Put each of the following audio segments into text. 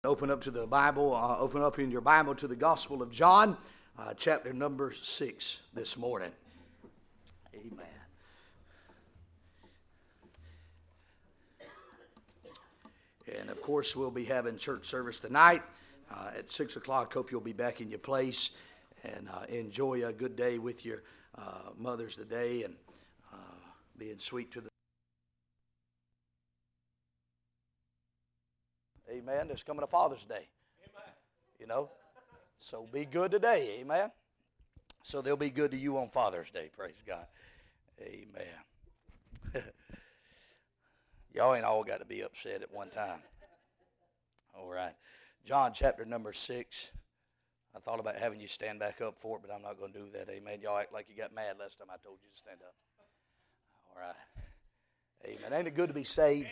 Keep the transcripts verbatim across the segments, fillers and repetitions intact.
Open up to the Bible, uh, open up in your Bible to the Gospel of John, uh, chapter number six this morning. Amen. And of course, we'll be having church service tonight uh, at six o'clock. Hope you'll be back in your place and uh, enjoy a good day with your uh, mothers today and uh, being sweet to the Amen. There's coming a Father's Day. Amen. You know, so be good today. Amen. So they'll be good to you on Father's Day. Praise God. Amen. Y'all ain't all got to be upset at one time. All right. John chapter number six. I thought about having you stand back up for it, but I'm not going to do that. Amen. Y'all act like you got mad last time I told you to stand up. All right. Amen. Ain't it good to be saved?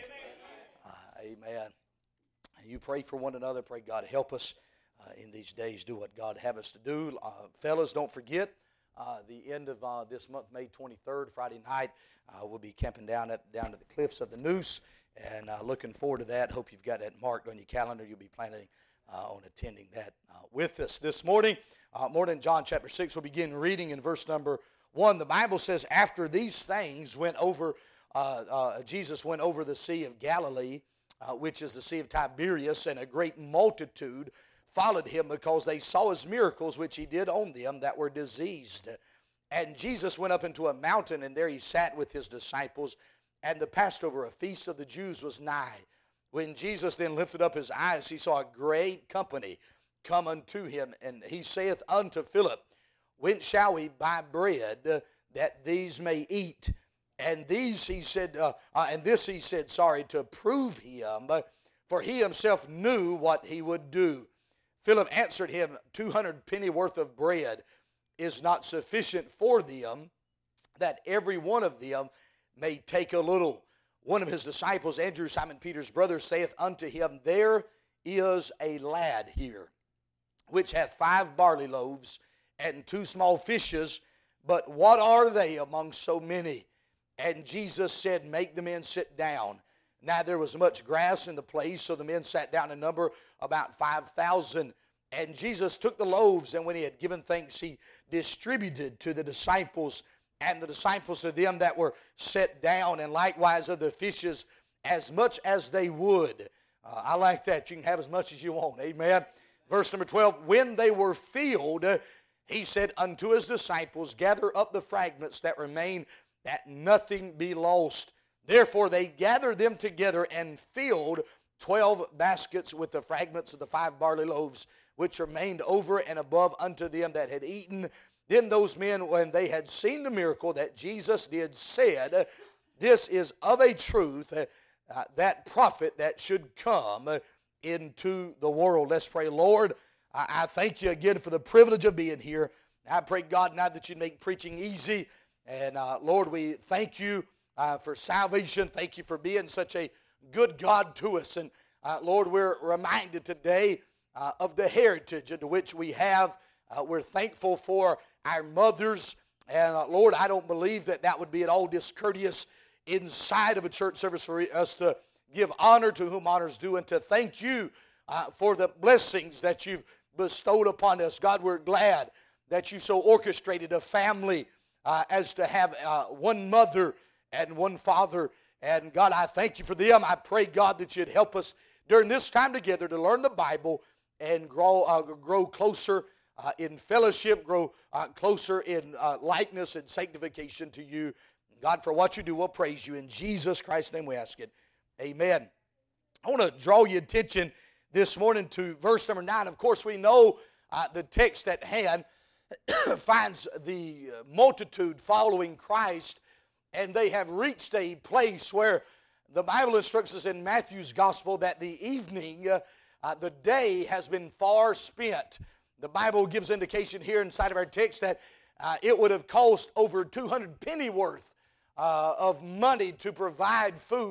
Amen. Uh, amen. You pray for one another. Pray God help us uh, in these days. Do what God have us to do. Uh, fellas, don't forget, uh, the end of uh, this month, May twenty-third, Friday night, uh, we'll be camping down at down to the cliffs of the Noose, and uh, looking forward to that. Hope you've got that marked on your calendar. You'll be planning uh, on attending that uh, with us this morning. Uh, morning, John chapter six. We'll begin reading in verse number one. The Bible says, after these things went over, uh, uh, Jesus went over the Sea of Galilee, Uh, which is the Sea of Tiberias, and a great multitude followed him because they saw his miracles which he did on them that were diseased. And Jesus went up into a mountain, and there he sat with his disciples, and the Passover, a feast of the Jews, was nigh. When Jesus then lifted up his eyes, he saw a great company come unto him, and he saith unto Philip, when shall we buy bread that these may eat? And these he said, uh, uh, and this he said, sorry, to prove him, for he himself knew what he would do. Philip answered him, two hundred penny worth of bread is not sufficient for them, that every one of them may take a little. One of his disciples, Andrew, Simon Peter's brother, saith unto him, there is a lad here, which hath five barley loaves and two small fishes, but what are they among so many? And Jesus said, make the men sit down. Now there was much grass in the place, so the men sat down in number about five thousand. And Jesus took the loaves, and when he had given thanks, he distributed to the disciples, and the disciples to them that were set down, and likewise of the fishes as much as they would. Uh, I like that. You can have as much as you want. Amen. Verse number twelve, when they were filled, he said unto his disciples, gather up the fragments that remain, that nothing be lost. Therefore they gathered them together and filled twelve baskets with the fragments of the five barley loaves, which remained over and above unto them that had eaten. Then those men, when they had seen the miracle that Jesus did, said, this is of a truth uh, that prophet that should come into the world. Let's pray. Lord, I, I thank you again for the privilege of being here. I pray, God, now that you make preaching easy. And uh, Lord, we thank you uh, for salvation. Thank you for being such a good God to us. And uh, Lord, we're reminded today uh, of the heritage into which we have. Uh, we're thankful for our mothers. And uh, Lord, I don't believe that that would be at all discourteous inside of a church service for us to give honor to whom honor is due and to thank you uh, for the blessings that you've bestowed upon us. God, we're glad that you so orchestrated a family Uh, as to have uh, one mother and one father. And God, I thank you for them. I pray, God, that you'd help us during this time together to learn the Bible and grow uh, grow closer uh, in fellowship, grow uh, closer in uh, likeness and sanctification to you. God, for what you do, we'll praise you. In Jesus Christ's name we ask it. Amen. I want to draw your attention this morning to verse number nine. Of course, we know uh, the text at hand finds the multitude following Christ, and they have reached a place where the Bible instructs us in Matthew's gospel that the evening, uh, uh, the day has been far spent. The Bible gives indication here inside of our text that uh, it would have cost over two hundred penny worth uh, of money to provide food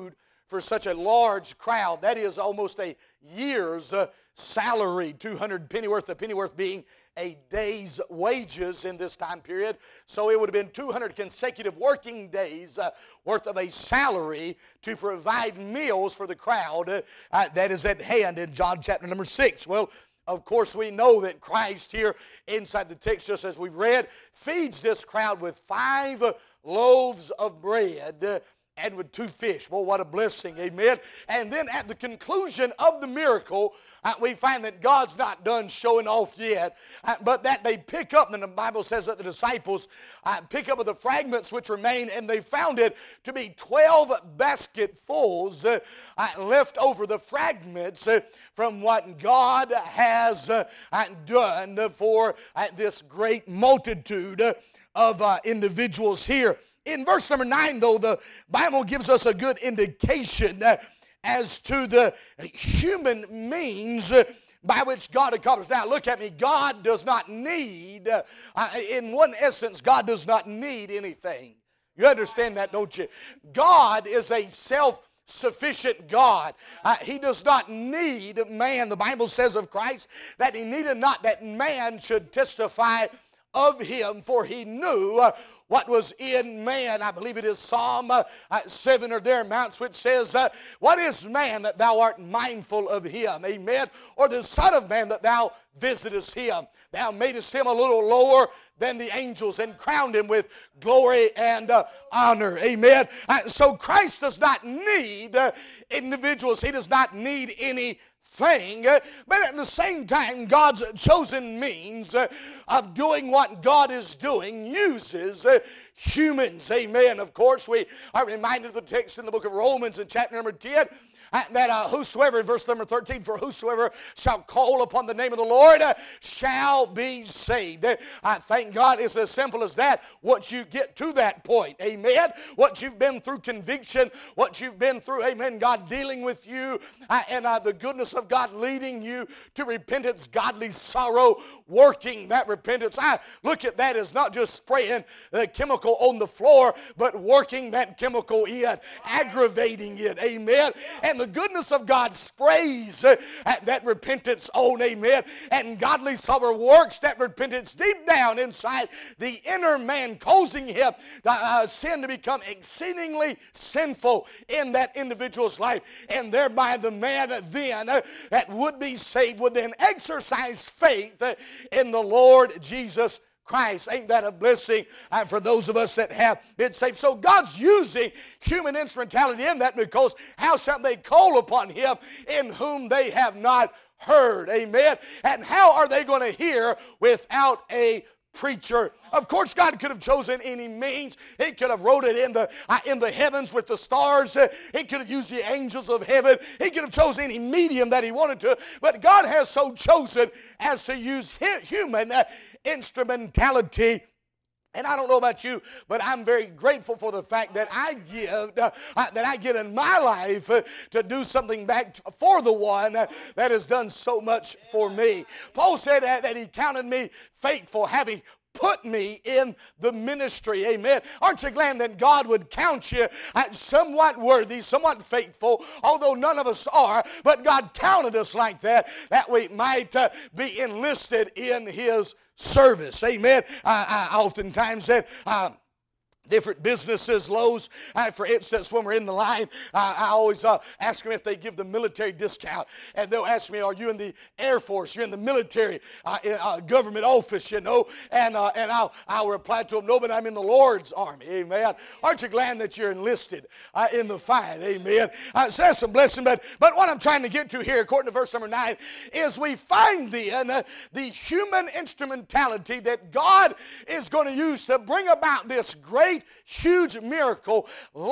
for such a large crowd. That is almost a year's uh, salary, two hundred pennyworth, a pennyworth being a day's wages in this time period. So it would have been two hundred consecutive working days uh, worth of a salary to provide meals for the crowd uh, uh, that is at hand in John chapter number six. Well, of course, we know that Christ here inside the text, just as we've read, feeds this crowd with five loaves of bread uh, and with two fish. Well, what a blessing, amen. And then at the conclusion of the miracle, uh, we find that God's not done showing off yet, uh, but that they pick up, and the Bible says that the disciples uh, pick up the fragments which remain, and they found it to be twelve basketfuls uh, uh, left over, the fragments uh, from what God has uh, uh, done for uh, this great multitude uh, of uh, individuals here. In verse number nine, though, the Bible gives us a good indication uh, as to the human means uh, by which God accomplished. Now, look at me. God does not need, uh, uh, in one essence, God does not need anything. You understand that, don't you? God is a self-sufficient God. Uh, he does not need man. The Bible says of Christ that he needed not that man should testify of him, for he knew uh, what was in man. I believe it is Psalm uh, seven or thereabouts, which says, uh, what is man that thou art mindful of him? Amen. Or the Son of Man that thou visitest him. Thou madest him a little lower than the angels and crowned him with glory and uh, honor. Amen. Uh, so Christ does not need uh, individuals. He does not need any thing, but at the same time, God's chosen means uh, of doing what God is doing uses uh, humans. Amen. Of course, we are reminded of the text in the book of Romans in chapter number ten, uh, that uh, whosoever, verse number thirteen, for whosoever shall call upon the name of the Lord uh, shall be saved. Uh, I thank God it's as simple as that. Once you get to that point, amen, what you've been through conviction, what you've been through, amen, God dealing with you, uh, and uh, the goodness of God leading you to repentance, godly sorrow, working that repentance. I look at that as not just spraying the chemical on the floor, but working that chemical in, aggravating it, amen. And the goodness of God sprays uh, that repentance on, amen. And godly sorrow works that repentance deep down inside the inner man, causing him uh, sin to become exceedingly sinful in that individual's life. And thereby the man then uh, that would be saved would then exercise faith uh, in the Lord Jesus Christ. Ain't that a blessing uh, for those of us that have been saved? So God's using human instrumentality in that, because how shall they call upon him in whom they have not heard? Amen. And how are they going to hear without a preacher? Of course, God could have chosen any means. He could have wrote it in the uh, in the heavens with the stars. Uh, he could have used the angels of heaven. He could have chosen any medium that he wanted to. But God has so chosen as to use his human uh, instrumentality. And I don't know about you, but I'm very grateful for the fact that I give, uh, that I get in my life uh, to do something back for the one uh, that has done so much for me. Paul said that, that he counted me faithful, having put me in the ministry. Amen. Aren't you glad that God would count you as somewhat worthy, somewhat faithful, although none of us are, but God counted us like that, that we might uh, be enlisted in his service. Amen. I, I oftentimes said, uh, different businesses, Lowe's, uh, for instance, when we're in the line, uh, I always uh, ask them if they give the military discount. And they'll ask me, are you in the Air Force? You're in the military, uh, in, uh, government office, you know? And uh, and I'll, I'll reply to them, no, but I'm in the Lord's army. Amen. Aren't you glad that you're enlisted uh, in the fight? Amen. Uh, so that's a blessing. But, but what I'm trying to get to here, according to verse number nine, is we find then uh, the human instrumentality that God is going to use to bring about this great huge miracle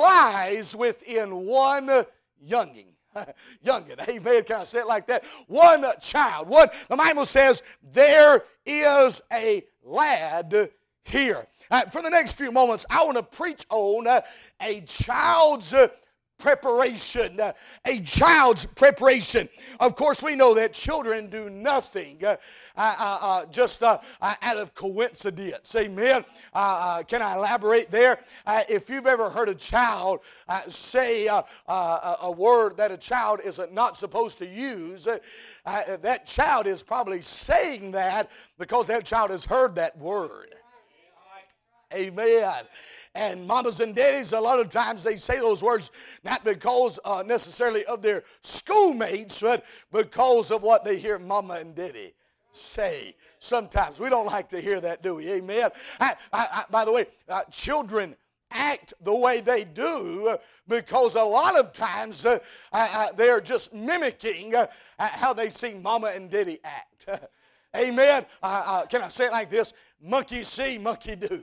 lies within one youngin. Youngin, amen. Can I say it like that? One child. One. The Bible says there is a lad here. Uh, for the next few moments, I want to preach on uh, a child's uh, preparation, uh, a child's preparation. Of course, we know that children do nothing uh, uh, uh, just uh, uh, out of coincidence. Amen. Uh, uh, can I elaborate there? Uh, if you've ever heard a child uh, say uh, uh, a word that a child is not supposed to use, uh, uh, that child is probably saying that because that child has heard that word. Amen. And mamas and daddies, a lot of times they say those words not because uh, necessarily of their schoolmates, but because of what they hear mama and daddy say. Sometimes we don't like to hear that, do we? Amen. I, I, I, by the way, uh, children act the way they do because a lot of times uh, uh, they're just mimicking uh, how they see mama and daddy act. Amen. Uh, uh, can I say it like this? Monkey see, monkey do.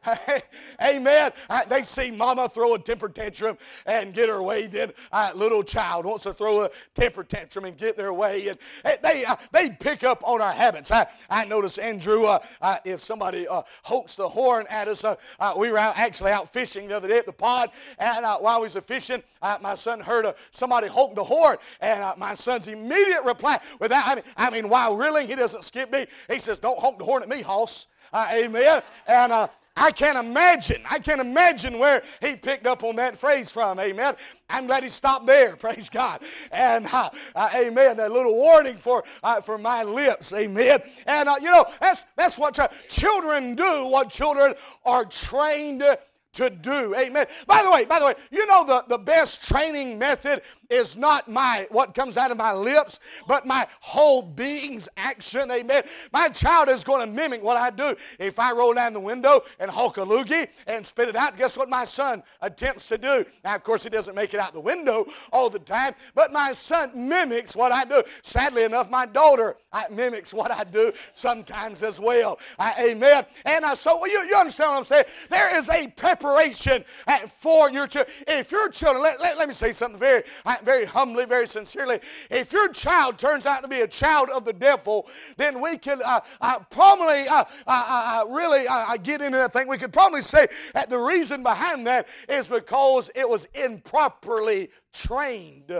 Amen. Uh, they see mama throw a temper tantrum and get her way. Then uh, little child wants to throw a temper tantrum and get their way. And uh, they uh, they pick up on our habits. I, I noticed, Andrew, uh, uh, if somebody uh, hoaxed the horn at us, uh, uh, we were out, actually out fishing the other day at the pond. And uh, while we was fishing, uh, my son heard uh, somebody honk the horn. And uh, my son's immediate reply, without, I mean, I mean, while reeling, he doesn't skip me. He says, "Don't honk the horn at me, hoss." Uh, amen. And uh, I can't imagine, I can't imagine where he picked up on that phrase from, amen. I'm glad he stopped there, praise God. And, uh, uh, amen, a little warning for uh, for my lips, amen. And, uh, you know, that's, that's what ch- children do, what children are trained to do, amen. By the way, by the way, you know the, the best training method is not my what comes out of my lips, but my whole being's action, amen. My child is going to mimic what I do. If I roll down the window and honk a loogie and spit it out, guess what my son attempts to do? Now, of course, he doesn't make it out the window all the time, but my son mimics what I do. Sadly enough, my daughter I, mimics what I do sometimes as well, I, amen. And uh, so well, you, you understand what I'm saying? There is a preparation uh, for your children. If your children, let, let, let me say something very uh, very humbly, very sincerely. If your child turns out to be a child of the devil, then we can uh, uh, probably uh, uh, uh, really uh, get into that thing. We could probably say that the reason behind that is because it was improperly trained.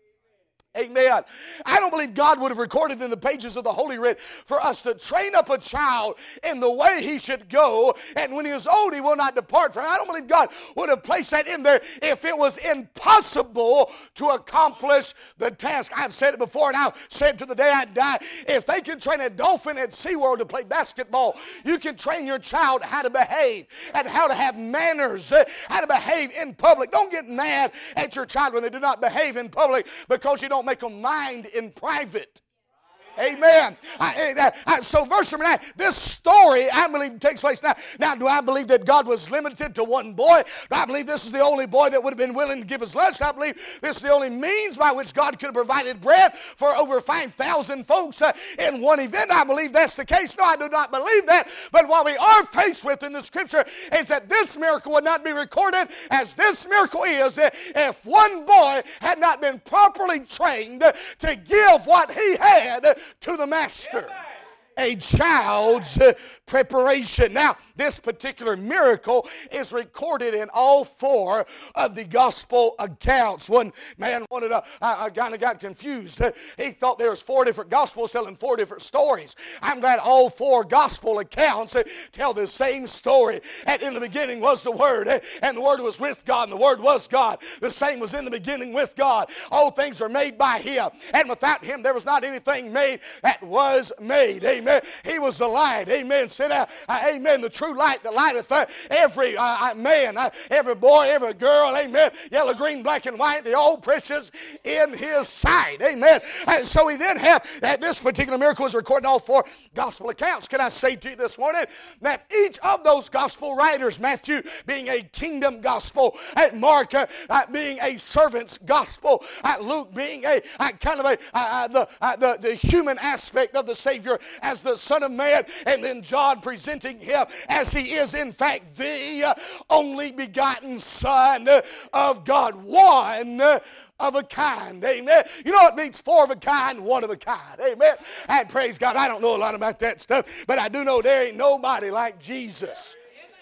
Amen. I don't believe God would have recorded in the pages of the Holy Writ for us to train up a child in the way he should go, and when he is old, he will not depart from it. I don't believe God would have placed that in there if it was impossible to accomplish the task. I've said it before, and I'll say it to the day I die. If they can train a dolphin at SeaWorld to play basketball, you can train your child how to behave and how to have manners, how to behave in public. Don't get mad at your child when they do not behave in public because you don't make them mind in private. Amen. I, I, I, so verse number nine, this story I believe takes place now. Now, do I believe that God was limited to one boy? Do I believe this is the only boy that would have been willing to give his lunch? Do I believe this is the only means by which God could have provided bread for over five thousand folks uh, in one event? I believe that's the case. No, I do not believe that. But what we are faced with in the scripture is that this miracle would not be recorded as this miracle is if one boy had not been properly trained to give what he had to the master. A child's preparation. Now, this particular miracle is recorded in all four of the gospel accounts. One man wanted to, I, I kind of got confused. He thought there was four different gospels telling four different stories. I'm glad all four gospel accounts tell the same story. And in the beginning was the Word, and the Word was with God, and the Word was God. The same was in the beginning with God. All things are made by Him, and without Him there was not anything made that was made. Amen. Amen. He was the light. Amen. Sit down. Uh, amen. The true light that lighteth uh, every uh, man, uh, every boy, every girl. Amen. Yellow, green, black, and white. They're all precious in His sight. Amen. And so we then have that this particular miracle is recorded in all four gospel accounts. Can I say to you this morning that each of those gospel writers, Matthew being a kingdom gospel, and Mark uh, uh, being a servant's gospel, uh, Luke being a uh, kind of a uh, the, uh, the the human aspect of the Savior as the Son of Man, and then John presenting Him as He is in fact the uh, only begotten Son of God, one of a kind. Amen. You know it means four of a kind, one of a kind. Amen. And praise God, I don't know a lot about that stuff, but I do know there ain't nobody like Jesus.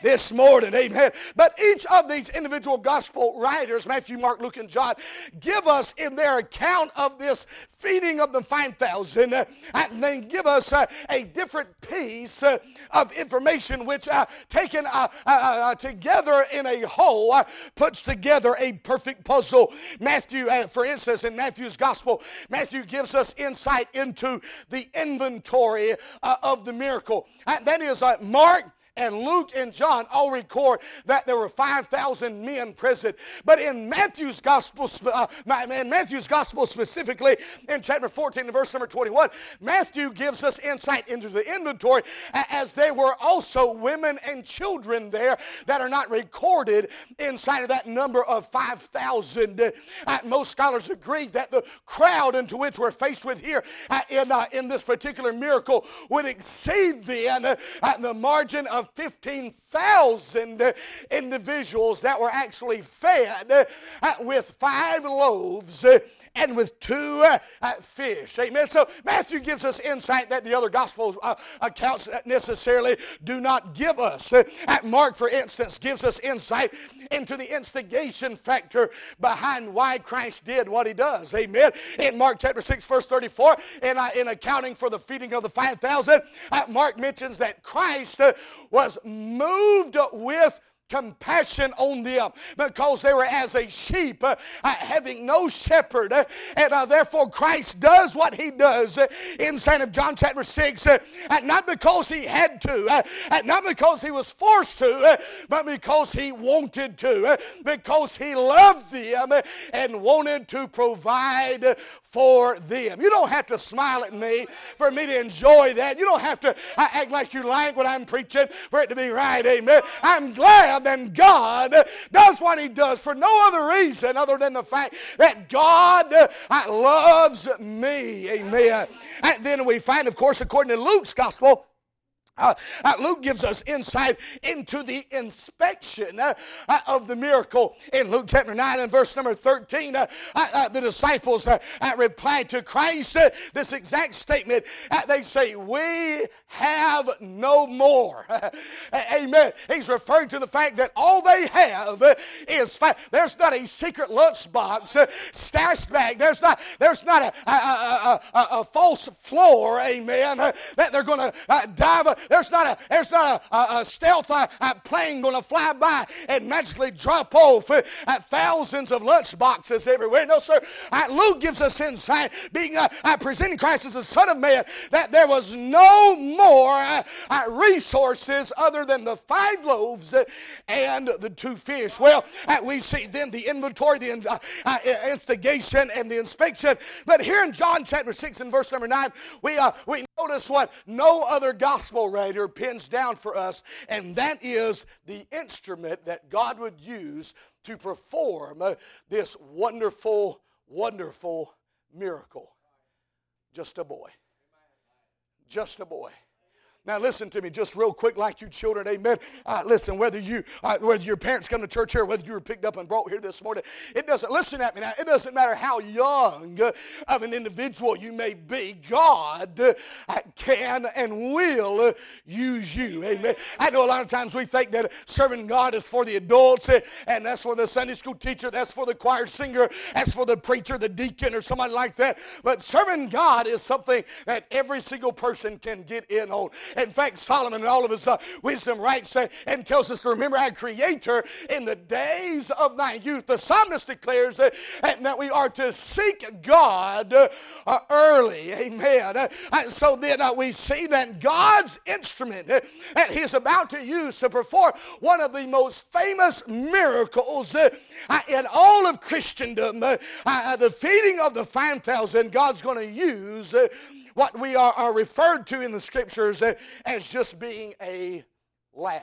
this morning, amen. But each of these individual gospel writers, Matthew, Mark, Luke, and John, give us in their account of this feeding of the five thousand, uh, and then give us uh, a different piece uh, of information which uh, taken uh, uh, uh, together in a whole uh, puts together a perfect puzzle. Matthew, uh, for instance, in Matthew's gospel, Matthew gives us insight into the inventory uh, of the miracle. Uh, that is uh, Mark and Luke and John all record that there were five thousand men present. But in Matthew's gospel, uh, in Matthew's gospel specifically, in chapter fourteen and verse number twenty-one, Matthew gives us insight into the inventory, as there were also women and children there that are not recorded inside of that number of five thousand. Uh, most scholars agree that the crowd into which we're faced with here uh, in, uh, in this particular miracle would exceed then uh, the margin of fifteen thousand individuals that were actually fed uh, with five loaves uh, and with two uh, uh, fish. Amen. So Matthew gives us insight that the other gospel uh, accounts necessarily do not give us. Uh, Mark, for instance, gives us insight into the instigation factor behind why Christ did what he does. Amen. In Mark chapter six, verse thirty-four, in, uh, in accounting for the feeding of the five thousand, uh, Mark mentions that Christ uh, was moved with compassion on them because they were as a sheep uh, uh, having no shepherd, uh, and uh, therefore Christ does what he does uh, inside of John chapter six, uh, uh, not because he had to, uh, uh, not because he was forced to, uh, but because he wanted to, uh, because he loved them uh, and wanted to provide uh, for them. You don't have to smile at me for me to enjoy that. You don't have to uh, act like you like what I'm preaching for it to be right. Amen. I'm glad that God does what he does for no other reason other than the fact that God uh, loves me. Amen. And then we find, of course, according to Luke's gospel, Uh, uh, Luke gives us insight into the inspection uh, uh, of the miracle. In Luke chapter nine and verse number thirteen, uh, uh, uh, the disciples uh, uh, replied to Christ uh, this exact statement. Uh, they say, "We have no more." Amen. He's referring to the fact that all they have uh, is fi- there's not a secret lunchbox uh, stashed back. There's not there's not a, a, a, a, a false floor, amen, uh, that they're going to uh, dive. Uh, There's not a there's not a, a, a stealth uh, uh, plane going to fly by and magically drop off uh, uh, thousands of lunch boxes everywhere. No, sir. Uh, Luke gives us insight, being uh, uh, presenting Christ as the Son of Man, that there was no more uh, uh, resources other than the five loaves uh, and the two fish. Well, uh, we see then the inventory, the uh, uh, instigation, and the inspection. But here in John chapter six and verse number nine, we uh, we notice what no other gospel writer pins down for us, and that is the instrument that God would use to perform uh, this wonderful, wonderful miracle. Just a boy. Just a boy. Now listen to me just real quick, like you children, amen. Uh, listen, whether you, uh, whether your parents come to church here, whether you were picked up and brought here this morning, it doesn't, listen at me now, it doesn't matter how young uh, of an individual you may be, God uh, can and will uh, use you, amen. I know a lot of times we think that serving God is for the adults, uh, and that's for the Sunday school teacher, that's for the choir singer, that's for the preacher, the deacon, or somebody like that. But serving God is something that every single person can get in on. In fact, Solomon in all of his uh, wisdom writes uh, and tells us to remember our Creator in the days of thy youth. The psalmist declares uh, that we are to seek God uh, uh, early. Amen. Uh, uh, so then uh, we see that God's instrument uh, that he is about to use to perform one of the most famous miracles uh, uh, in all of Christendom, uh, uh, the feeding of the five thousand, God's going to use uh, what we are, are referred to in the scriptures uh, as just being a lad.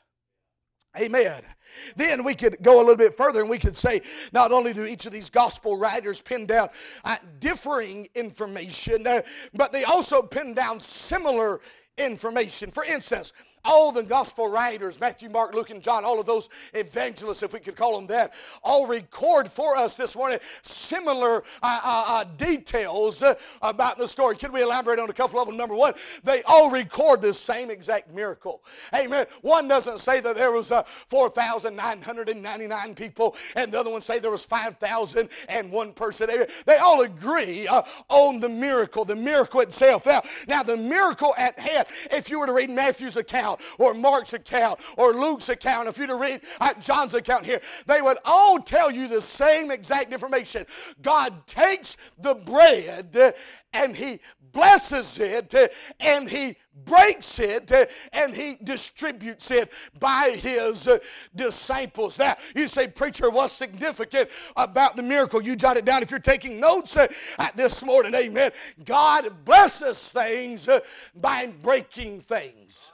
Amen. Then we could go a little bit further and we could say not only do each of these gospel writers pin down uh, differing information, uh, but they also pin down similar information. For instance, all the gospel writers, Matthew, Mark, Luke, and John, all of those evangelists, if we could call them that, all record for us this morning similar uh, uh, uh, details uh, about the story. Can we elaborate on a couple of them? Number one, they all record the same exact miracle. Amen. One doesn't say that there was uh, four thousand nine hundred ninety-nine people, and the other one say there was five thousand one person. Amen. They all agree uh, on the miracle, the miracle itself. Now, now, the miracle at hand, if you were to read Matthew's account, or Mark's account, or Luke's account, if you were to read uh, John's account here, they would all tell you the same exact information. God takes the bread uh, and he blesses it uh, and he breaks it uh, and he distributes it by his uh, disciples. Now, you say, preacher, what's significant about the miracle? You jot it down if you're taking notes uh, this morning. Amen. God blesses things uh, by breaking things.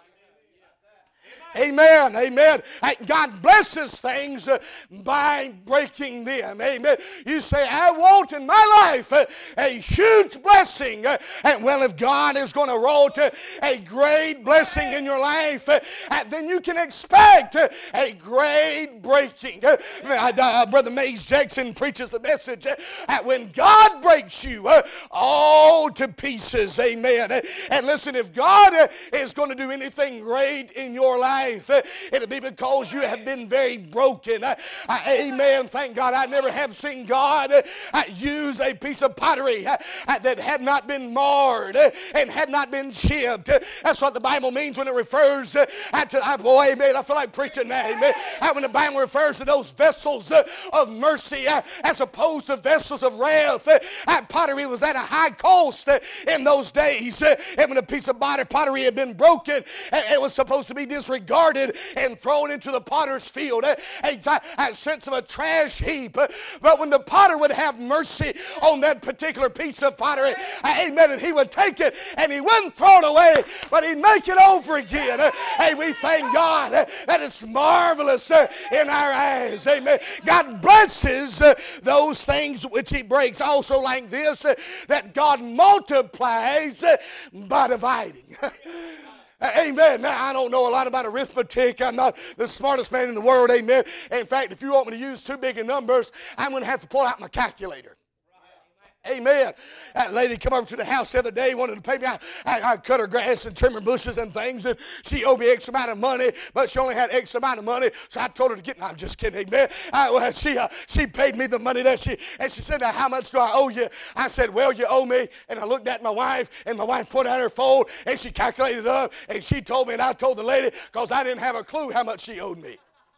Amen, amen. God blesses things uh, by breaking them. Amen. You say, I want in my life uh, a huge blessing. Uh, and well, if God is going to wrought uh, a great blessing in your life, uh, uh, then you can expect uh, a great breaking. Uh, uh, Brother Mays Jackson preaches the message uh, uh, when God breaks you uh, all to pieces. Amen. Uh, and listen, if God uh, is going to do anything great in your life, it'll be because you have been very broken. Uh, uh, amen. Thank God. I never have seen God uh, use a piece of pottery uh, uh, that had not been marred uh, and had not been chipped. Uh, that's what the Bible means when it refers uh, to, uh, boy, amen, I feel like preaching now, amen. Uh, when the Bible refers to those vessels uh, of mercy uh, as opposed to vessels of wrath, uh, uh, pottery was at a high cost uh, in those days. Uh, and when a piece of pottery had been broken, uh, it was supposed to be disregarded and thrown into the potter's field, a, a, a sense of a trash heap. But when the potter would have mercy on that particular piece of pottery, amen, and he would take it and he wouldn't throw it away, but he'd make it over again. Hey, we thank God that it's marvelous in our eyes. Amen. God blesses those things which he breaks. Also like this, that God multiplies by dividing. Amen. Now, I don't know a lot about arithmetic. I'm not the smartest man in the world. Amen. In fact, if you want me to use too big of numbers, I'm going to have to pull out my calculator. Amen. That lady come over to the house the other day, wanted to pay me. I, I, I cut her grass and trim her bushes and things, and she owed me X amount of money, but she only had X amount of money, so I told her to get. No, I'm just kidding, amen. I, well, she uh, she paid me the money that she, and she said, now how much do I owe you? I said, well, you owe me, and I looked at my wife, and my wife put out her phone, and she calculated it up, and she told me, and I told the lady, because I didn't have a clue how much she owed me.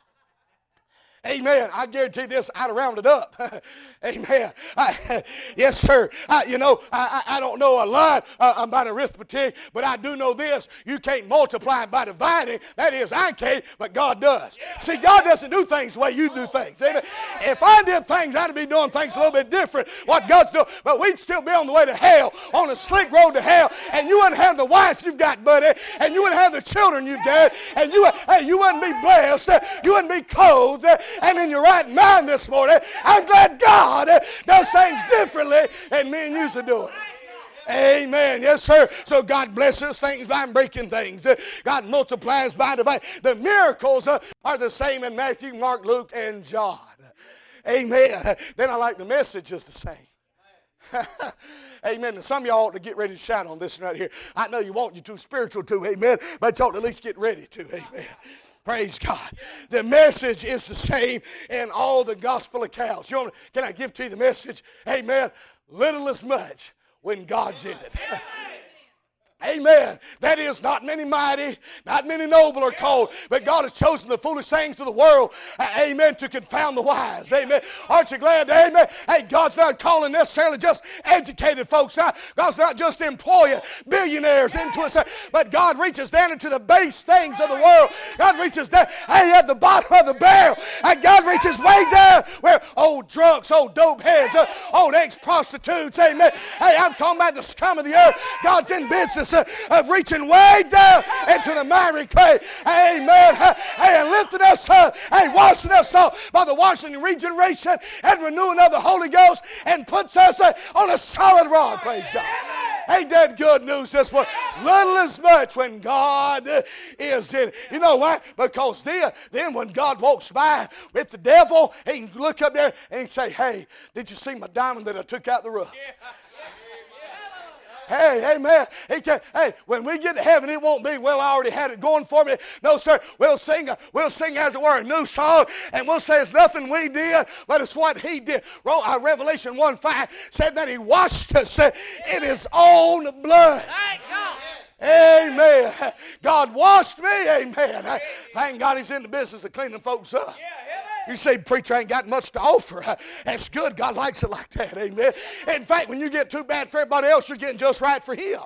Amen. I guarantee this, I'd round it up. Amen. I, yes, sir. I, you know, I, I don't know a lot uh, about arithmetic, but I do know this. You can't multiply by dividing. That is, I can't, but God does. See, God doesn't do things the way you do things. Amen. If I did things, I'd be doing things a little bit different, what God's doing. But we'd still be on the way to hell, on a slick road to hell, and you wouldn't have the wife you've got, buddy, and you wouldn't have the children you've got, and you, hey, you wouldn't be blessed, you wouldn't be clothed, and in your right mind this morning. I'm glad God does things differently than me and you to do it. Amen. Yes, sir. So God blesses things by breaking things. God multiplies by dividing. The miracles are the same in Matthew, Mark, Luke, and John. Amen. Then I like the message is the same. Amen. And some of y'all ought to get ready to shout on this right here. I know you won't. You're too spiritual to. Amen. But you ought to at least get ready to. Amen. Praise God. The message is the same in all the gospel accounts. You want to, can I give to you the message? Amen. Little is much when God's in it. Amen. That is, not many mighty, not many noble are called, but God has chosen the foolish things of the world, uh, amen, to confound the wise. Amen. Aren't you glad? Amen. Hey, God's not calling necessarily just educated folks. Uh, God's not just employing billionaires into us, uh, but God reaches down into the base things of the world. God reaches down, hey, at the bottom of the barrel. And God reaches way down where old drunks, old dope heads, uh, old ex-prostitutes, amen. Hey, I'm talking about the scum of the earth. God's in business Uh, of reaching way down into the miry clay. Amen. Hey, and lifting us up. Hey, washing us up by the washing and regeneration and renewing of the Holy Ghost and puts us uh, on a solid rock. Praise God. Ain't that good news this one? Little is much when God is in it. You know why? Because then, then when God walks by with the devil, he can look up there and he can say, hey, did you see my diamond that I took out the rough? Hey, amen. He can, hey, when we get to heaven, it won't be, well, I already had it going for me. No, sir. We'll sing, we'll sing as it were a new song, and we'll say it's nothing we did, but it's what he did. Revelation one five said that he washed us in his own blood. Amen. God washed me. Amen. Thank God he's in the business of cleaning folks up. You say, preacher ain't got much to offer. That's good. God likes it like that. Amen. In fact, when you get too bad for everybody else, you're getting just right for him.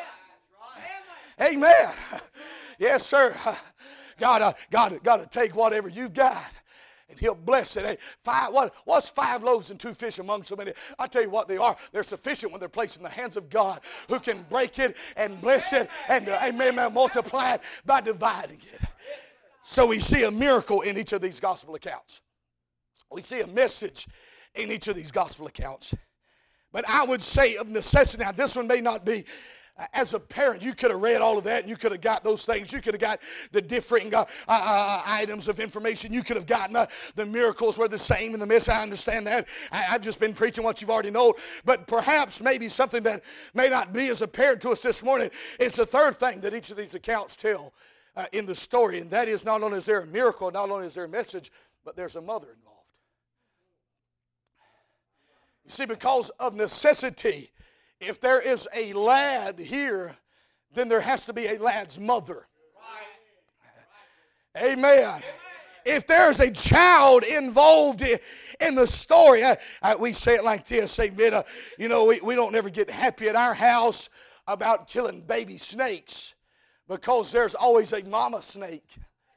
Amen. Yes, sir. God, uh, God, God to take whatever you've got, and he'll bless it. Hey, five, what, what's five loaves and two fish among so many? I tell you what they are. They're sufficient when they're placed in the hands of God, who can break it and bless it and, uh, amen, multiply it by dividing it. So we see a miracle in each of these gospel accounts. We see a message in each of these gospel accounts. But I would say of necessity, now this one may not be, uh, as a parent, you could have read all of that and you could have got those things. You could have got the differing uh, uh, items of information. You could have gotten uh, the miracles were the same in the mess. I understand that. I, I've just been preaching what you've already known. But perhaps maybe something that may not be as apparent to us this morning is the third thing that each of these accounts tell Uh, in the story, and that is not only is there a miracle, not only is there a message, but there's a mother involved. You see, because of necessity, if there is a lad here, then there has to be a lad's mother. Amen. If there's a child involved in, in the story, I, I, we say it like this, amen. Uh, you know, we, we don't ever get happy at our house about killing baby snakes, because there's always a mama snake.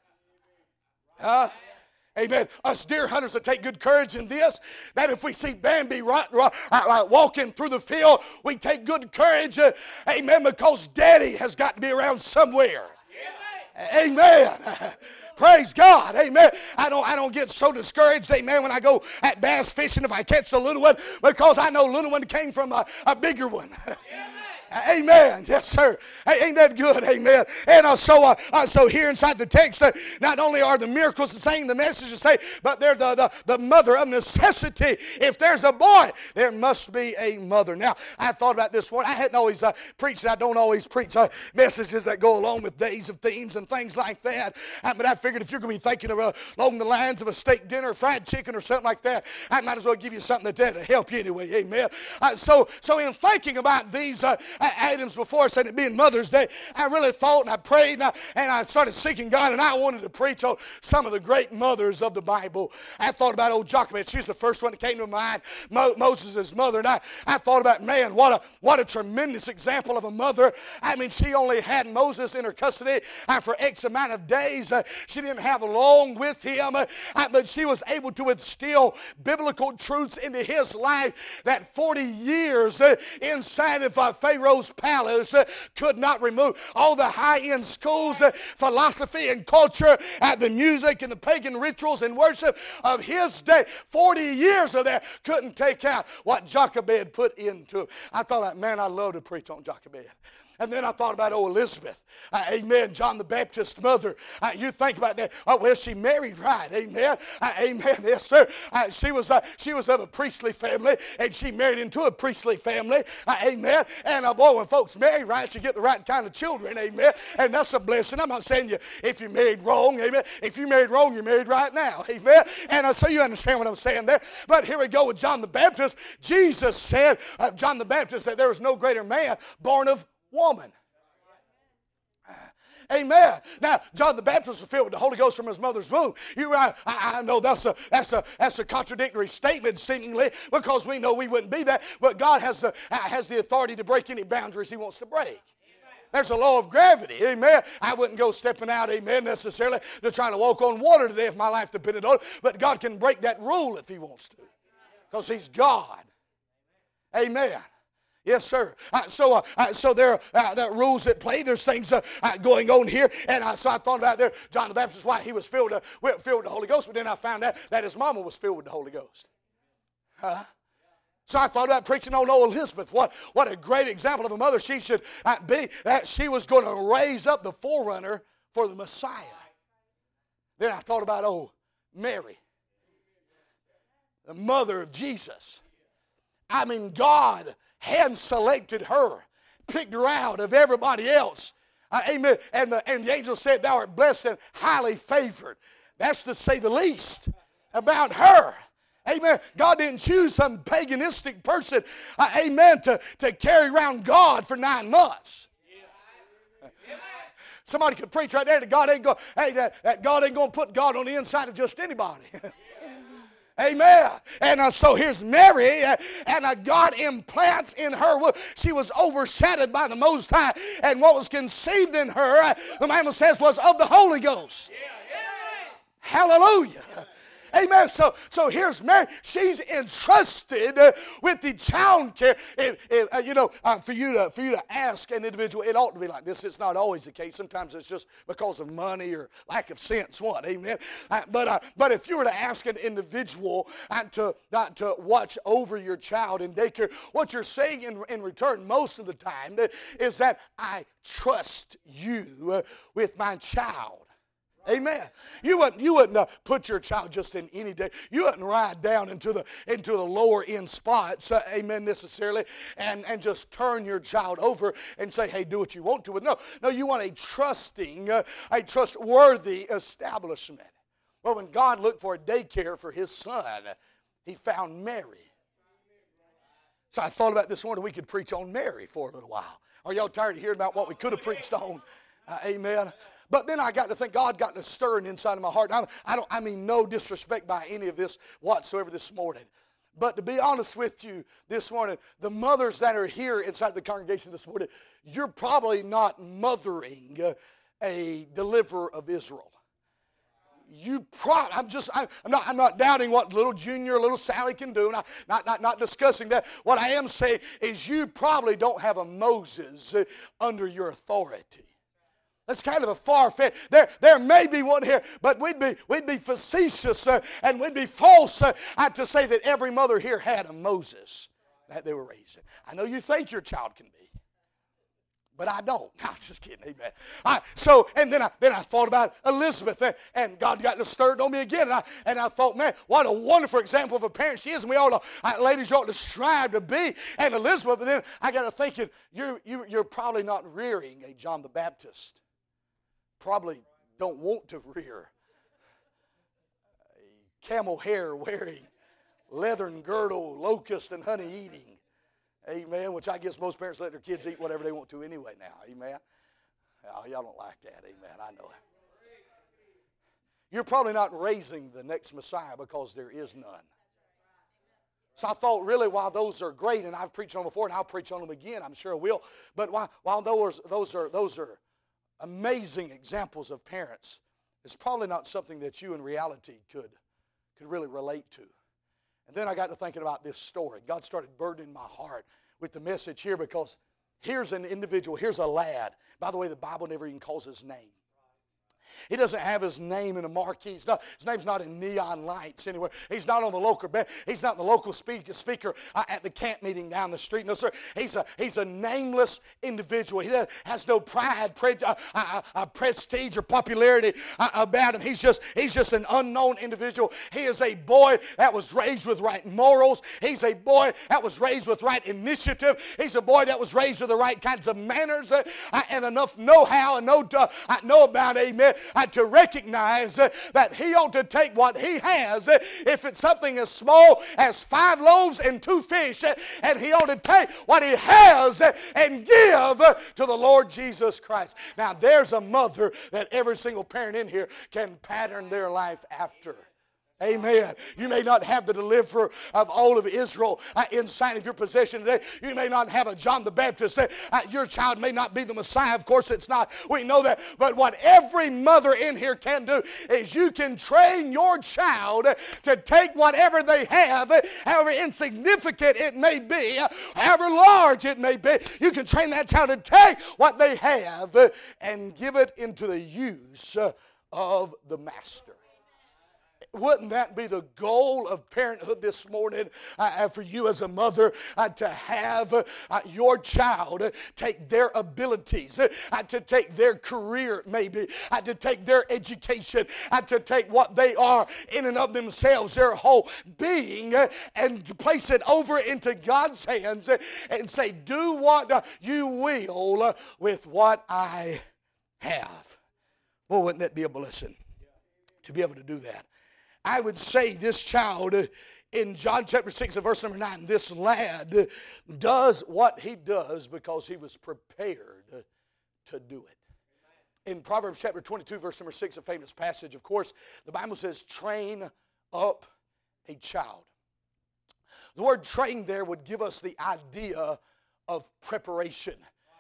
Huh? Amen. Us deer hunters that take good courage in this, that if we see Bambi right, right, right, walking through the field, we take good courage. Uh, amen. Because Daddy has got to be around somewhere. Amen. Amen. Praise God. Amen. I don't, I don't get so discouraged, amen, when I go at bass fishing if I catch the little one, because I know little one came from a, a bigger one. Amen. Yes, sir. Ain't that good? Amen. And uh, so, uh, uh, so here inside the text, uh, not only are the miracles the same, the message the same, but they're the, the, the mother of necessity. If there's a boy, there must be a mother. Now, I thought about this one. I hadn't always uh, preached. I don't always preach uh, messages that go along with days of themes and things like that. Uh, but I figured if you're going to be thinking of uh, along the lines of a steak dinner, fried chicken, or something like that, I might as well give you something that that'll help you anyway. Amen. Uh, so, so in thinking about these uh, items before us, and it being Mother's Day, I really thought and I prayed and I, and I started seeking God, and I wanted to preach on some of the great mothers of the Bible. I thought about old Jochebed. She's the first one that came to mind, Mo, Moses' mother, and I, I thought about, man, what a what a tremendous example of a mother. I mean, she only had Moses in her custody uh, for X amount of days. Uh, she didn't have long with him, uh, but she was able to instill biblical truths into his life that forty years uh, inside of uh, Pharaoh's palace uh, could not remove. All the high-end schools, uh, philosophy and culture, uh, the music and the pagan rituals and worship of his day, forty years of that couldn't take out what Jochebed put into it. I thought, man, I love to preach on Jochebed. And then I thought about, oh, Elizabeth. Uh, amen. John the Baptist's mother. Uh, you think about that. Oh, well, she married right. Amen. Uh, amen. Yes, sir. Uh, she was uh, she was of a priestly family, and she married into a priestly family. Uh, amen. And uh, boy, when folks marry right, you get the right kind of children. Amen. And that's a blessing. I'm not saying you if you married wrong. Amen. If you married wrong, you're married right now. Amen. And uh, so you understand what I'm saying there. But here we go with John the Baptist. Jesus said of John the Baptist that there was no greater man born of woman. Amen. Now, John the Baptist was filled with the Holy Ghost from his mother's womb. You, I, I know that's a that's a that's a contradictory statement, seemingly, because we know we wouldn't be that. But God has the has the authority to break any boundaries He wants to break. There's a law of gravity, amen. I wouldn't go stepping out, amen, necessarily to try to walk on water today if my life depended on it. But God can break that rule if He wants to, because He's God. Amen. Yes, sir. Uh, so, uh, uh, so there, uh, there are rules at play. There's things uh, uh, going on here, and uh, so I thought about there. John the Baptist, why he was filled, uh, filled with the Holy Ghost, but then I found out that his mama was filled with the Holy Ghost. Huh? So I thought about preaching on old Elizabeth. What, what a great example of a mother she should be, that she was going to raise up the forerunner for the Messiah. Then I thought about old Mary, the mother of Jesus. I mean, God hand-selected her, picked her out of everybody else. Uh, amen. And the, and the angel said, thou art blessed and highly favored. That's to say the least about her. Amen. God didn't choose some paganistic person, uh, amen, to, to carry around God for nine months. Somebody could preach right there that God ain't going, hey, that, that God ain't going to put God on the inside of just anybody. Amen. And uh, so here's Mary, uh, and uh, God implants in her. Well, she was overshadowed by the Most High, and what was conceived in her, uh, the Bible says, was of the Holy Ghost. Yeah. Hallelujah. Amen. So, so here's Mary. She's entrusted uh, with the child care. If, if, uh, you know, uh, for you to for you to ask an individual, it ought to be like this. It's not always the case. Sometimes it's just because of money or lack of sense. What? Amen. Uh, but uh, but if you were to ask an individual uh, to uh, to watch over your child in daycare, what you're saying in, in return most of the time is that I trust you uh, with my child. Amen. You wouldn't, you wouldn't uh, put your child just in any day. You wouldn't ride down into the into the lower end spots, uh, amen, necessarily, and, and just turn your child over and say, hey, do what you want to. But no, no, you want a trusting, uh, a trustworthy establishment. Well, when God looked for a daycare for his son, he found Mary. So I thought about this morning we could preach on Mary for a little while. Are y'all tired of hearing about what we could have preached on? Uh, amen. But then I got to think, God got to stirring inside of my heart. I, I don't. I mean no disrespect by any of this whatsoever this morning. But to be honest with you this morning, the mothers that are here inside the congregation this morning, you're probably not mothering a deliverer of Israel. You probably, I'm just, I'm not, I'm not doubting what little Junior, little Sally can do. Not, not, not, not discussing that. What I am saying is you probably don't have a Moses under your authority. That's kind of a far-fetched. There, there may be one here, but we'd be, we'd be facetious uh, and we'd be false uh, to say that every mother here had a Moses that they were raising. I know you think your child can be, but I don't. No, I'm just kidding. Amen. I, so, and then I, then I thought about Elizabeth, and, and God got to stir it on me again. And I, and I thought, man, what a wonderful example of a parent she is. And we ought to, uh, ladies, you ought to strive to be an Elizabeth. But then I got to thinking, you're, you, you're probably not rearing a John the Baptist. Probably don't want to rear a camel hair wearing, leathern girdle, locust and honey eating. Amen. Which I guess most parents let their kids eat whatever they want to anyway now. Amen. Oh, y'all don't like that. Amen. I know it. You're probably not raising the next Messiah because there is none. So I thought, really, while those are great, and I've preached on them before, and I'll preach on them again, I'm sure I will. But while, while those, those are those are amazing examples of parents, it's probably not something that you in reality could, could really relate to. And then I got to thinking about this story. God started burdening my heart with the message here because here's an individual, here's a lad. By the way, the Bible never even calls his name. He doesn't have his name in a marquee. He's not, his name's not in neon lights anywhere. He's not on the local bed. He's not the local speaker, speaker uh, at the camp meeting down the street. No, sir. He's a, he's a nameless individual. He does, has no pride, pre, uh, uh, uh, prestige, or popularity uh, about him. He's just, he's just an unknown individual. He is a boy that was raised with right morals. He's a boy that was raised with right initiative. He's a boy that was raised with the right kinds of manners uh, uh, and enough know-how and know, uh, know about, amen, Uh, to recognize uh, that he ought to take what he has, uh, if it's something as small as five loaves and two fish, uh, and he ought to take what he has uh, and give uh, to the Lord Jesus Christ. Now there's a mother that every single parent in here can pattern their life after. Amen. You may not have the deliverer of all of Israel uh, inside of your possession today. You may not have a John the Baptist. Uh, your child may not be the Messiah. Of course it's not. We know that. But what every mother in here can do is you can train your child uh, to take whatever they have, uh, however insignificant it may be, uh, however large it may be. You can train that child to take what they have uh, and give it into the use uh, of the master. wouldn't that be the goal of parenthood this morning uh, for you as a mother uh, to have uh, your child uh, take their abilities, uh, to take their career maybe, uh, to take their education, uh, to take what they are in and of themselves, their whole being, uh, and place it over into God's hands uh, and say, do what uh, you will uh, with what I have. Well, wouldn't that be a blessing to be able to do that? I would say this child in John chapter six and verse number nine, this lad does what he does because he was prepared to do it. In Proverbs chapter twenty-two, verse number six, a famous passage, of course, the Bible says, train up a child. The word train there would give us the idea of preparation.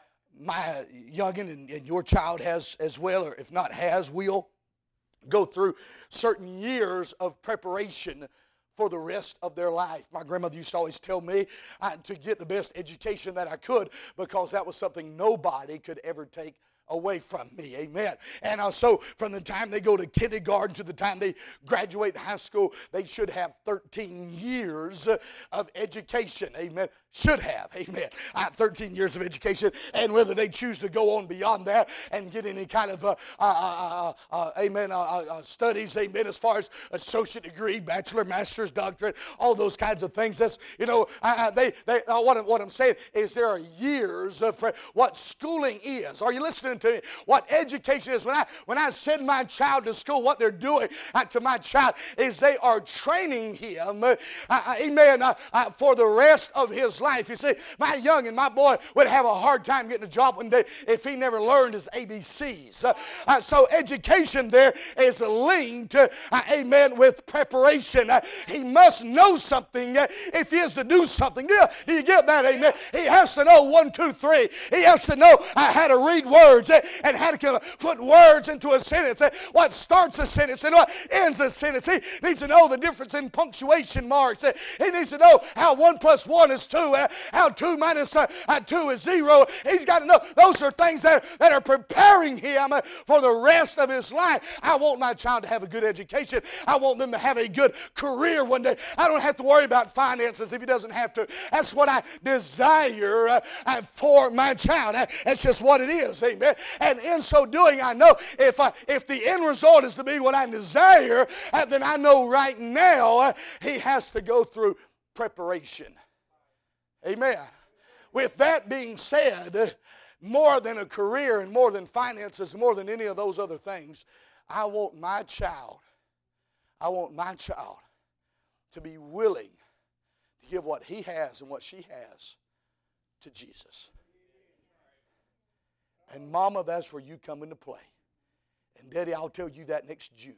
My youngin' and, and your child has as well, or if not has, will go through certain years of preparation for the rest of their life. My grandmother used to always tell me uh, to get the best education that I could because that was something nobody could ever take away from me. Amen. And uh, so from the time they go to kindergarten to the time they graduate high school, they should have thirteen years of education. Amen. Should have. Amen. Uh, thirteen years of education. And whether they choose to go on beyond that and get any kind of, uh, uh, uh, uh, amen, uh, uh, studies, amen, as far as associate degree, bachelor, master's, doctorate, all those kinds of things. That's, you know, uh, they, they, uh, what, I'm, what I'm saying is there are years of pre- what schooling is. Are you listening to me? What education is. When I, when I send my child to school, what they're doing uh, to my child is they are training him, uh, uh, amen, uh, uh, for the rest of his life. You see, my young and my boy would have a hard time getting a job one day if he never learned his A B Cs. Uh, uh, so education there is linked, uh, amen, with preparation. Uh, he must know something uh, if he is to do something. Yeah, do you get that? Amen. He has to know one, two, three. He has to know uh, how to read words uh, and how to put words into a sentence. Uh, what starts a sentence and what ends a sentence. He needs to know the difference in punctuation marks. Uh, he needs to know how one plus one is two. Uh, how two minus uh, uh, two is zero. He's got to know. Those are things that, that are preparing him uh, for the rest of his life. I want my child to have a good education. I want them to have a good career one day. I don't have to worry about finances if he doesn't have to. That's what I desire uh, uh, for my child. Uh, that's just what it is. Amen. And in so doing, I know if I, if the end result is to be what I desire, uh, then I know right now uh, he has to go through preparation. Amen. With that being said, more than a career and more than finances, more than any of those other things, I want my child, I want my child to be willing to give what he has and what she has to Jesus. And Mama, that's where you come into play. And Daddy, I'll tell you that next June.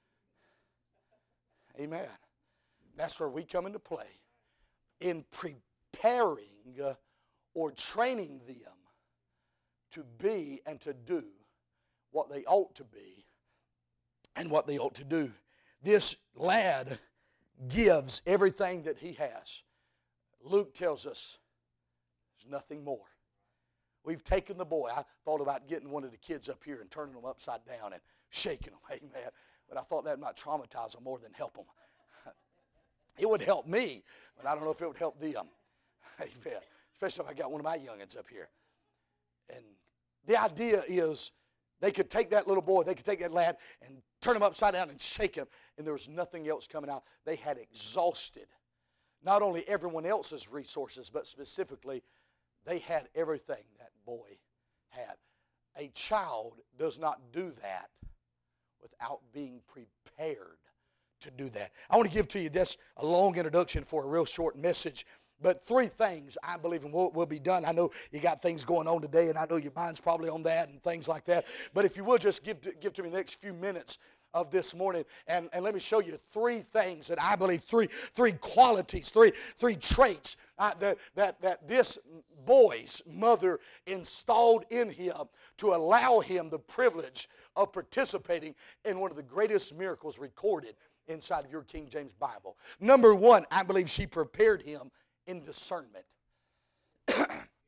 Amen. That's where we come into play in preparing uh, or training them to be and to do what they ought to be and what they ought to do. This lad gives everything that he has. Luke tells us there's nothing more. We've taken the boy. I thought about getting one of the kids up here and turning them upside down and shaking them. Amen. But I thought that might traumatize them more than help them. It would help me, but I don't know if it would help them. Amen. Especially if I got one of my youngins up here. And the idea is they could take that little boy, they could take that lad and turn him upside down and shake him, and there was nothing else coming out. They had exhausted not only everyone else's resources, but specifically they had everything that boy had. A child does not do that without being prepared to do that. I want to give to you just a long introduction for a real short message. But three things I believe will, will be done. I know you got things going on today, and I know your mind's probably on that and things like that. But if you will just give to, give to me the next few minutes of this morning, and, and let me show you three things that I believe, three three qualities, three three traits uh, that, that, that this boy's mother installed in him to allow him the privilege of participating in one of the greatest miracles recorded inside of your King James Bible. Number one, I believe she prepared him in discernment.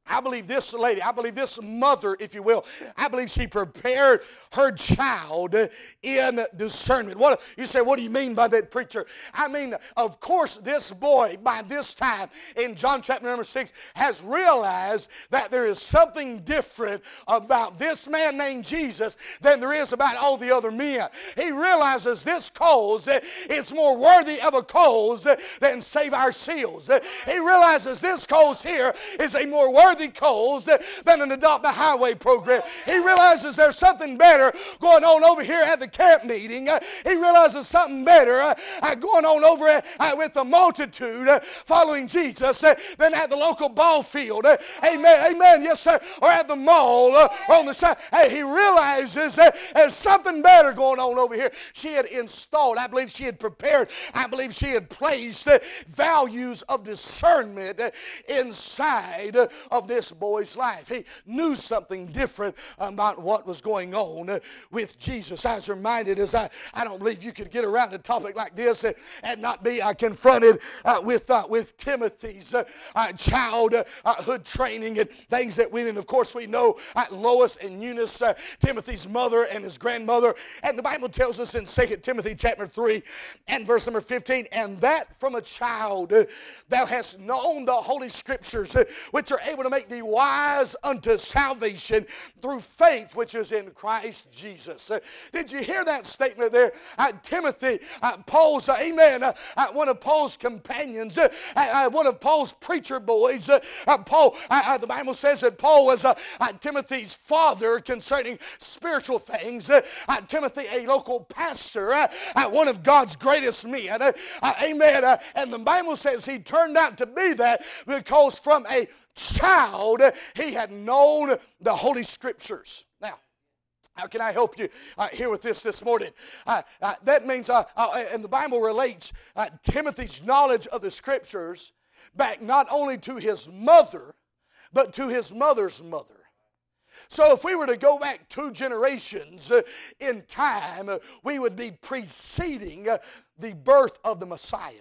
I believe this lady, I believe this mother, if you will, I believe she prepared her child in discernment. What you say, what do you mean by that, preacher? I mean, of course, this boy, by this time, in John chapter number six, has realized that there is something different about this man named Jesus than there is about all the other men. He realizes this cause is more worthy of a cause than save our seals. He realizes this cause here is a more worthy cause than an Adopt the Highway program. He realizes there's something better going on over here at the camp meeting. Uh, he realizes something better uh, uh, going on over uh, with the multitude uh, following Jesus uh, than at the local ball field. Uh, amen, amen, yes sir, or at the mall uh, or on the side. Hey, he realizes uh, there's something better going on over here. She had installed, I believe she had prepared, I believe she had placed uh, values of discernment uh, inside uh, of this boy's life. He knew something different about what was going on uh, with Jesus. I was reminded as I, I don't believe you could get around a topic like this uh, and not be uh, confronted uh, with uh, with Timothy's uh, uh, childhood uh, training and things that went in. Of course, we know uh, Lois and Eunice, uh, Timothy's mother and his grandmother. And the Bible tells us in Second Timothy chapter three and verse number fifteen, and that from a child uh, thou hast known the Holy Scriptures, uh, which are able to make thee wise unto salvation through faith which is in Christ Jesus. Uh, did you hear that statement there? Uh, Timothy, uh, Paul's, uh, amen, uh, uh, one of Paul's companions, uh, uh, one of Paul's preacher boys. Uh, uh, Paul, uh, uh, the Bible says that Paul was uh, uh, Timothy's father concerning spiritual things. Uh, uh, Timothy, a local pastor, uh, uh, one of God's greatest men. Uh, uh, amen. Uh, and the Bible says he turned out to be that because from a child he had known the Holy Scriptures. Now, how can I help you uh, here with this this morning? Uh, uh, that means, uh, uh, and the Bible relates uh, Timothy's knowledge of the Scriptures back not only to his mother, but to his mother's mother. So if we were to go back two generations uh, in time, uh, we would be preceding uh, the birth of the Messiah.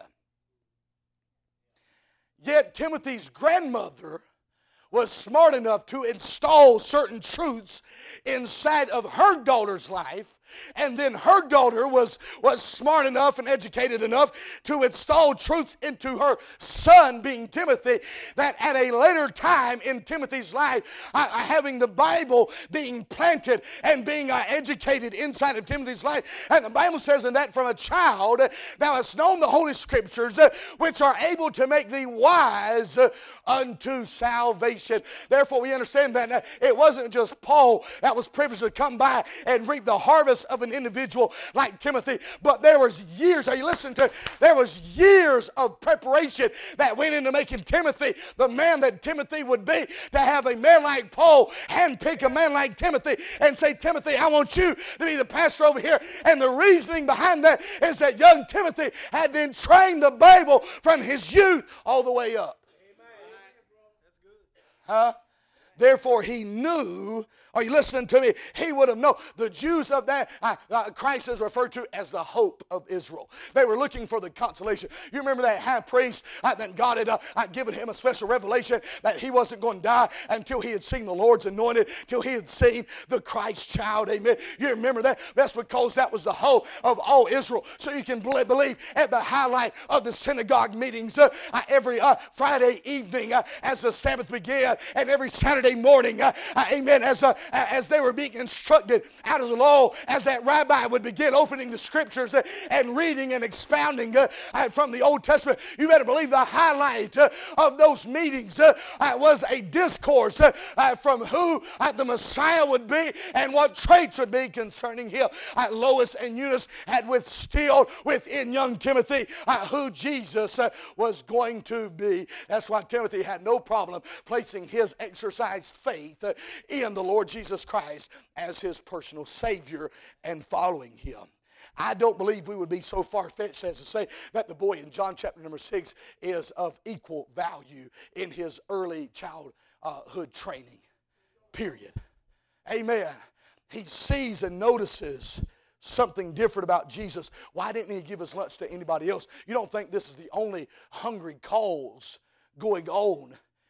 Yet Timothy's grandmother was smart enough to install certain truths inside of her daughter's life, and then her daughter was, was smart enough and educated enough to install truths into her son, being Timothy, that at a later time in Timothy's life, uh, having the Bible being planted and being uh, educated inside of Timothy's life. And the Bible says in that from a child, thou hast known the Holy Scriptures, uh, which are able to make thee wise uh, unto salvation. Therefore, we understand that uh, it wasn't just Paul that was privileged to come by and reap the harvest of an individual like Timothy, but there was years, are you listening to, there was years of preparation that went into making Timothy the man that Timothy would be. To have a man like Paul handpick a man like Timothy and say, Timothy, I want you to be the pastor over here. And the reasoning behind that is that young Timothy had been trained the Bible from his youth all the way up. Huh? Therefore, he knew, are you listening to me? He would have known. The Jews of that, uh, uh, Christ is referred to as the hope of Israel. They were looking for the consolation. You remember that high priest uh, that God had uh, uh, given him a special revelation that he wasn't going to die until he had seen the Lord's anointed, till he had seen the Christ child. Amen. You remember that? That's because that was the hope of all Israel. So you can believe at the highlight of the synagogue meetings uh, uh, every uh, Friday evening uh, as the Sabbath began, and every Saturday morning, uh, uh, amen, as uh, as they were being instructed out of the law, as that rabbi would begin opening the Scriptures uh, and reading and expounding uh, uh, from the Old Testament. You better believe the highlight uh, of those meetings uh, uh, was a discourse uh, uh, from who uh, the Messiah would be and what traits would be concerning him. Uh, Lois and Eunice had withstood within young Timothy uh, who Jesus uh, was going to be. That's why Timothy had no problem placing his exercised faith uh, in the Lord Jesus Christ as his personal Savior and following him. I don't believe we would be so far-fetched as to say that the boy in John chapter number six is of equal value in his early childhood training, period. Amen. He sees and notices something different about Jesus. Why didn't he give his lunch to anybody else? You don't think this is the only hungry cause going on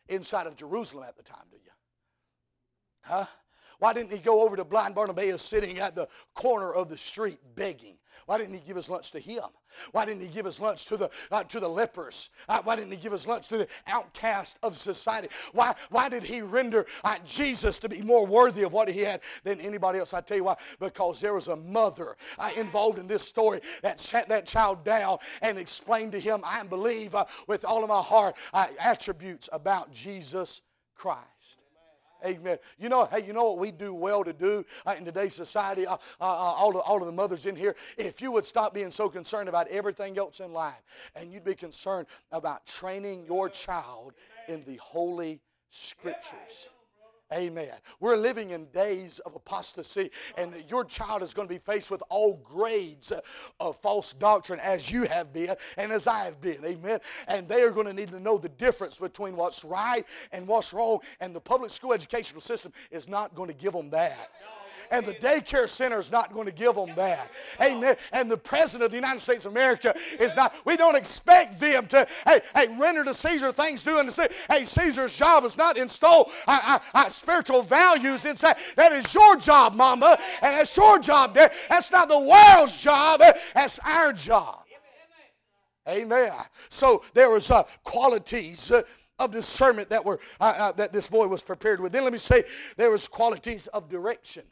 inside of Jerusalem at the time, do you? Huh? Why didn't he go over to blind Bartimaeus sitting at the corner of the street begging? Why didn't he give his lunch to him? Why didn't he give his lunch to the uh, to the lepers? Uh, why didn't he give his lunch to the outcast of society? Why why did he render uh, Jesus to be more worthy of what he had than anybody else? I tell you why. Because there was a mother uh, involved in this story that sat that child down and explained to him, I believe uh, with all of my heart, uh, attributes about Jesus Christ. Amen. You know, hey, you know what we do well to do uh, in today's society? Uh, uh, all, the, all of the mothers in here, if you would stop being so concerned about everything else in life, and you'd be concerned about training your child in the Holy Scriptures. Amen. We're living in days of apostasy, and that your child is going to be faced with all grades of false doctrine as you have been and as I have been. Amen. And they are going to need to know the difference between what's right and what's wrong, and the public school educational system is not going to give them that. And the daycare center is not going to give them that. Amen. And the President of the United States of America is not. We don't expect them to, hey, hey, render to Caesar things due unto Caesar. Hey, Caesar's job is not install uh, uh, uh, spiritual values inside. That is your job, Mama. And that's your job there. That's not the world's job. That's our job. Amen. So there was uh, qualities uh, of discernment that were uh, uh, that this boy was prepared with. Then let me say there was qualities of direction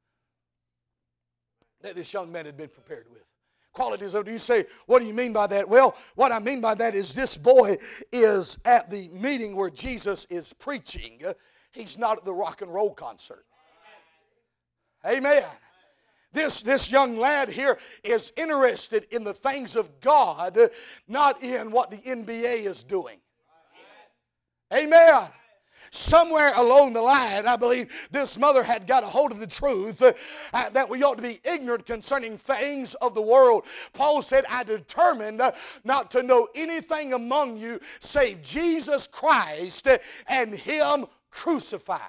that this young man had been prepared with. Qualities of, do you say, what do you mean by that? Well, what I mean by that is this boy is at the meeting where Jesus is preaching. He's not at the rock and roll concert. Amen. This, this young lad here is interested in the things of God, not in what the N B A is doing. Amen. Somewhere along the line, I believe this mother had got a hold of the truth uh, that we ought to be ignorant concerning things of the world. Paul said, I determined uh, not to know anything among you save Jesus Christ and Him crucified.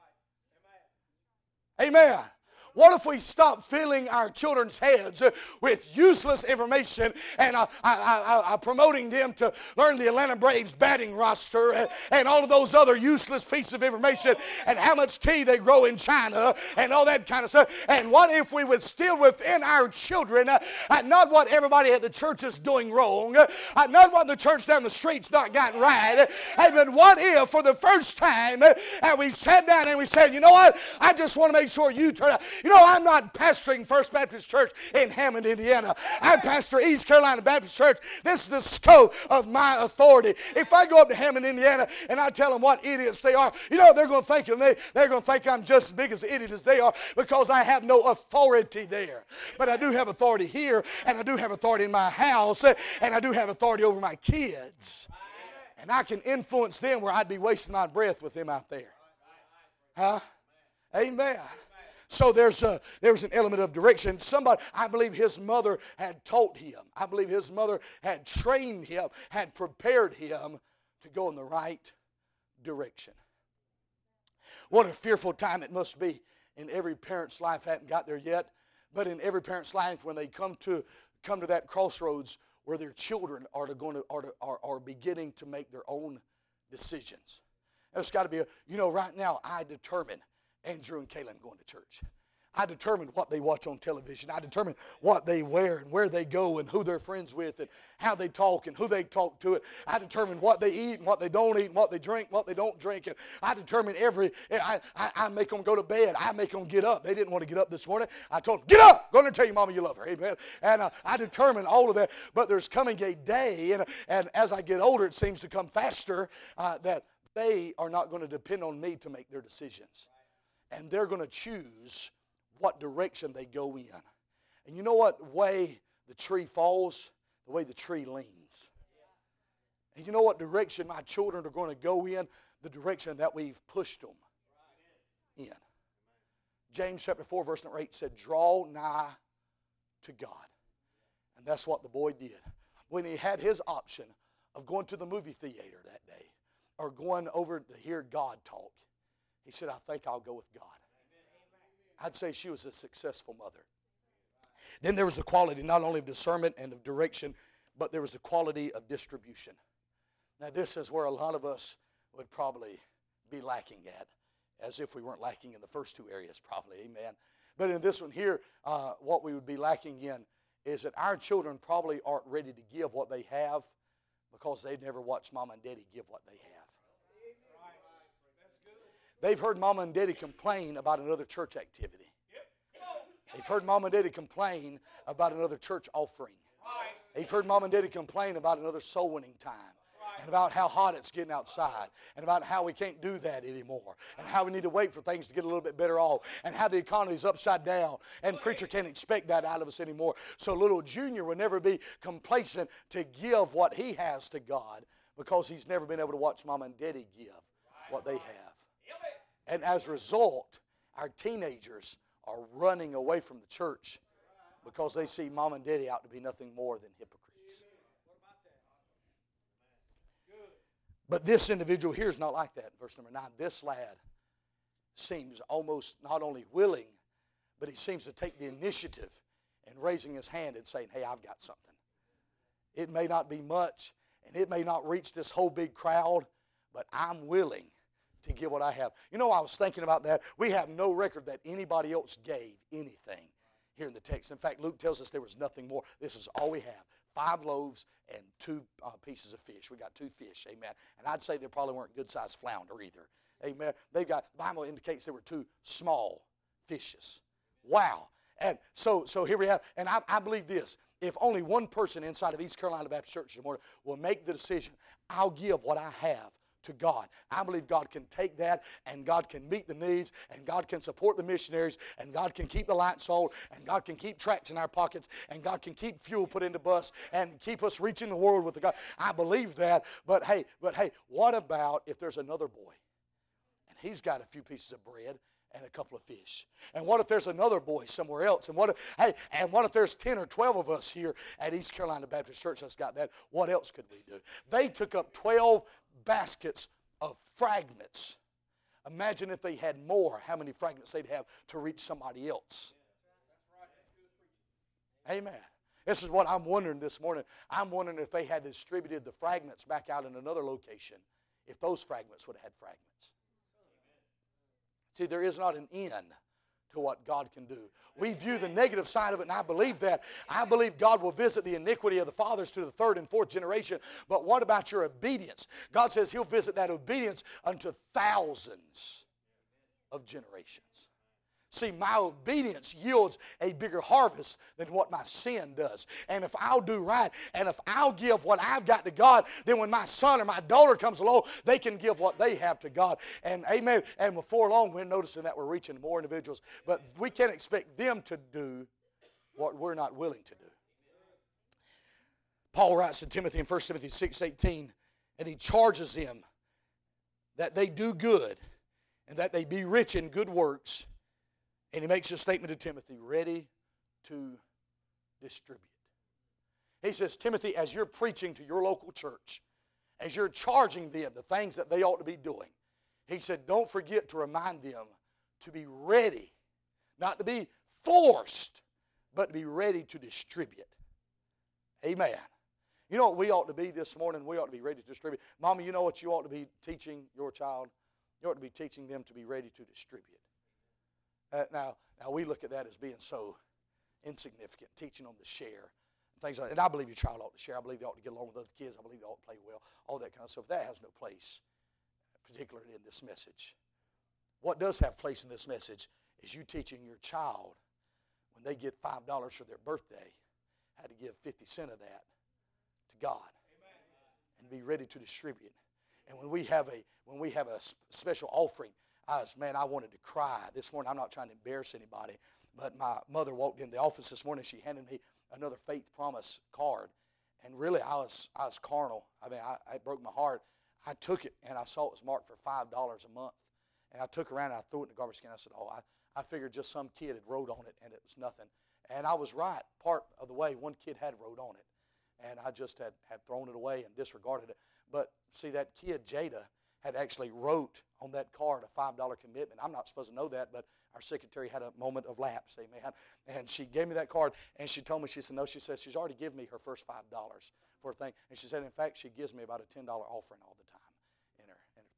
Amen. What if we stop filling our children's heads with useless information and uh, I, I, I, promoting them to learn the Atlanta Braves batting roster and, and all of those other useless pieces of information and how much tea they grow in China and all that kind of stuff? And what if we would still within our children, uh, not what everybody at the church is doing wrong, uh, not what the church down the street's not got right, uh, but what if for the first time uh, we sat down and we said, you know what, I just want to make sure you turn out. You know, I'm not pastoring First Baptist Church in Hammond, Indiana. I pastor East Carolina Baptist Church. This is the scope of my authority. If I go up to Hammond, Indiana, and I tell them what idiots they are, you know, they're going to think of me. They're going to think I'm just as big as an idiot as they are because I have no authority there. But I do have authority here, and I do have authority in my house, and I do have authority over my kids. And I can influence them where I'd be wasting my breath with them out there. Huh? Amen. So there's a, there's an element of direction. Somebody, I believe his mother had taught him. I believe his mother had trained him, had prepared him to go in the right direction. What a fearful time it must be in every parent's life. Hadn't got there yet, but in every parent's life when they come to come to that crossroads where their children are to going to are, to, are, are beginning to make their own decisions. There's got to be a, you know, right now I determine Andrew and Kaylin going to church. I determine what they watch on television. I determine what they wear and where they go and who they're friends with and how they talk and who they talk to. It. I determine what they eat and what they don't eat and what they drink, what they don't drink. And I determine every, I, I, I make them go to bed. I make them get up. They didn't want to get up this morning. I told them, get up. Go and tell your mama you love her. Amen. And uh, I determine all of that. But there's coming a day, and, and as I get older, it seems to come faster, uh, that they are not going to depend on me to make their decisions. And they're going to choose what direction they go in. And you know what way the tree falls? The way the tree leans. And you know what direction my children are going to go in? The direction that we've pushed them in. James chapter four verse number eight said, draw nigh to God. And that's what the boy did. When he had his option of going to the movie theater that day or going over to hear God talk, he said, I think I'll go with God. I'd say she was a successful mother. Then there was the quality not only of discernment and of direction, but there was the quality of distribution. Now this is where a lot of us would probably be lacking at, as if we weren't lacking in the first two areas probably, amen. But in this one here, uh, what we would be lacking in is that our children probably aren't ready to give what they have because they've never watched mama and daddy give what they have. They've heard mama and daddy complain about another church activity. They've heard mama and daddy complain about another church offering. They've heard mama and daddy complain about another soul winning time. And about how hot it's getting outside, and about how we can't do that anymore, and how we need to wait for things to get a little bit better off, and how the economy's upside down, and preacher can't expect that out of us anymore. So little Junior will never be complacent to give what he has to God because he's never been able to watch mama and daddy give what they have. And as a result, our teenagers are running away from the church because they see mom and daddy out to be nothing more than hypocrites. But this individual here is not like that. Verse number nine, this lad seems almost not only willing, but he seems to take the initiative in raising his hand and saying, hey, I've got something. It may not be much, and it may not reach this whole big crowd, but I'm willing to give what I have. You know, I was thinking about that. We have no record that anybody else gave anything here in the text. In fact, Luke tells us there was nothing more. This is all we have. Five loaves and two uh, pieces of fish. We got two fish, amen. And I'd say they probably weren't good-sized flounder either, amen. They've got, the Bible indicates there were two small fishes. Wow. And so so here we have, and I, I believe this. If only one person inside of East Carolina Baptist Church this morning will make the decision, I'll give what I have to God. I believe God can take that, and God can meet the needs, and God can support the missionaries, and God can keep the lights on, and God can keep tracts in our pockets, and God can keep fuel put in the bus, and keep us reaching the world with the God. I believe that, but hey, but hey, what about if there's another boy, and he's got a few pieces of bread and a couple of fish? And what if there's another boy somewhere else? And what if, hey, and what if there's ten or twelve of us here at East Carolina Baptist Church that's got that? What else could we do? They took up twelve baskets of fragments. Imagine if they had more, how many fragments they'd have to reach somebody else. Amen. This is what I'm wondering this morning. I'm wondering if they had distributed the fragments back out in another location, if those fragments would have had fragments. See, there is not an end to what God can do. We view the negative side of it, and I believe that. I believe God will visit the iniquity of the fathers to the third and fourth generation. But what about your obedience? God says He'll visit that obedience unto thousands of generations. See, my obedience yields a bigger harvest than what my sin does. And if I'll do right, and if I'll give what I've got to God, then when my son or my daughter comes along, they can give what they have to God. And amen. And before long, we're noticing that we're reaching more individuals. But we can't expect them to do what we're not willing to do. Paul writes to Timothy in First Timothy six eighteen, and he charges them that they do good and that they be rich in good works. And he makes a statement to Timothy, ready to distribute. He says, Timothy, as you're preaching to your local church, as you're charging them the things that they ought to be doing, he said, don't forget to remind them to be ready, not to be forced, but to be ready to distribute. Amen. You know what we ought to be this morning? We ought to be ready to distribute. Mama, you know what you ought to be teaching your child? You ought to be teaching them to be ready to distribute. Uh, now, now we look at that as being so insignificant, teaching them to share, and things like that. And I believe your child ought to share. I believe they ought to get along with other kids. I believe they ought to play well, all that kind of stuff. That has no place, particularly in this message. What does have place in this message is you teaching your child when they get five dollars for their birthday, how to give fifty cents of that to God. Amen. And be ready to distribute. And when we have a when we have a special offering, I was, man, I wanted to cry this morning. I'm not trying to embarrass anybody, but my mother walked in the office this morning. She handed me another Faith Promise card, and really, I was I was carnal. I mean, I, it broke my heart. I took it, and I saw it was marked for five dollars a month, and I took it around and I threw it in the garbage can. I said, oh, I, I figured just some kid had wrote on it, and it was nothing. And I was right. Part of the way, one kid had wrote on it, and I just had, had thrown it away and disregarded it. But see, that kid, Jada, had actually wrote on that card a five dollar commitment. I'm not supposed to know that, but our secretary had a moment of lapse, amen. And she gave me that card, and she told me, she said, no, she said, she's already given me her first five dollars for a thing. And she said, in fact, she gives me about a ten dollar offering all the time in her, in her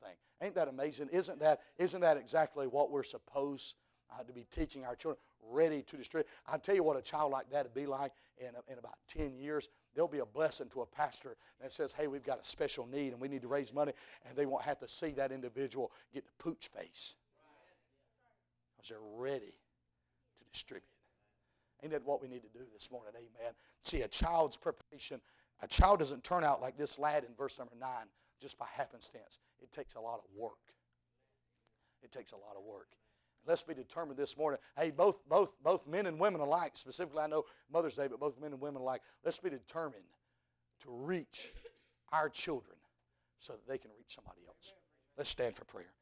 thing. Ain't that amazing? Isn't that, isn't that exactly what we're supposed uh, to be teaching our children? Ready to distribute. I'll tell you what a child like that would be like in, in about ten years. They'll be a blessing to a pastor that says, hey, we've got a special need and we need to raise money, and they won't have to see that individual get the pooch face because they're ready to distribute. Ain't that what we need to do this morning? Amen. See, a child's preparation, a child doesn't turn out like this lad in verse number nine just by happenstance. It takes a lot of work. It takes a lot of work. Let's be determined this morning. Hey, both both both men and women alike, specifically I know Mother's Day, but both men and women alike, let's be determined to reach our children so that they can reach somebody else. Let's stand for prayer.